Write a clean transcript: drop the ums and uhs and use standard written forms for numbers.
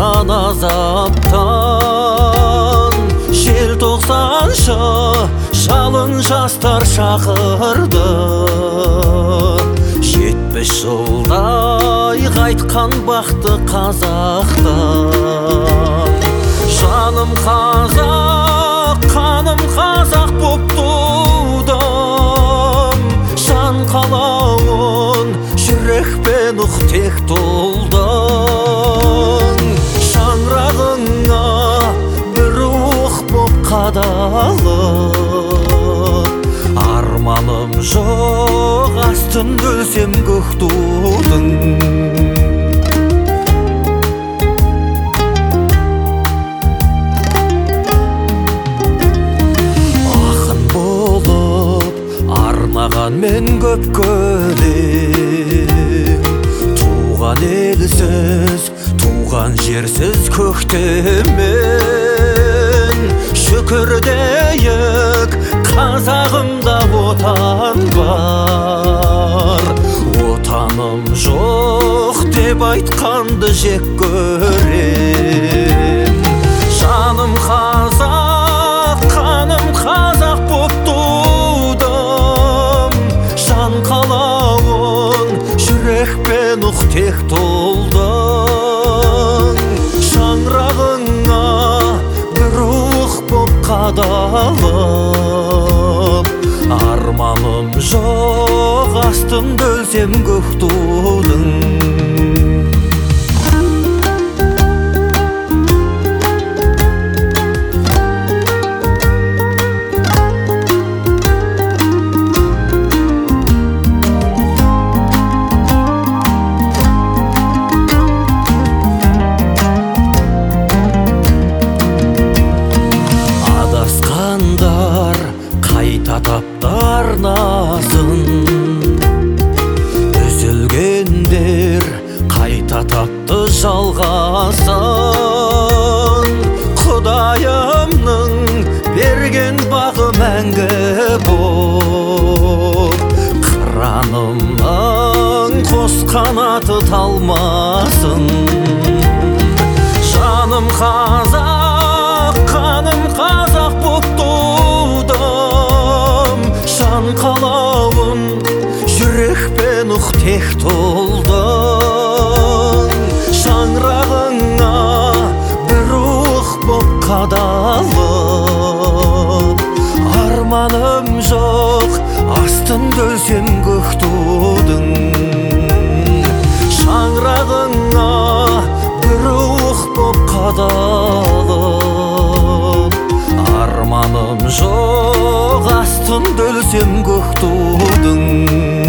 сан азаптан. Желтоқсаншы жалын жастар шақырды, 70 жылдай қайтқан бақты қазақтан. Жаным қазақ, қаным қазақ боп тудым, жан қалауын жүрекпен ұқ тек толдың. Шаңырағыңа бір рух боп қадалып, арманым жоқ астында өлсем көк тудың. Мен көп көлем, туған елсіз, туған жерсіз көктемен. Шүкір дейік, қазағымда отан бар. Отаным жоқ деп айтқанды жек көрем. Жаным қазақ, қаным қазақ боп тудым, жан қалауын жүрекпен ұқ тек толдың. Шаңырағыңа бір рух боп қадалып, арманым жоқ астында өлсем көк тудың. Арнасын, үзілгендер қайта тапты жалғасын. Құдайымның берген бағы мәңгі боп, қыранымның қос қанаты талмасын. Жаным қазақ, қаным қазақ боп тудым, жан қалауын жүрекпен ұқ тек толдың. Шаңырағыңа бір рух боп қадалып, арманым жоқ астында өлсем көк тудың. Шаңырағыңа бір рух боп қадалып, арманым жоқ астында өлсем көк тудың.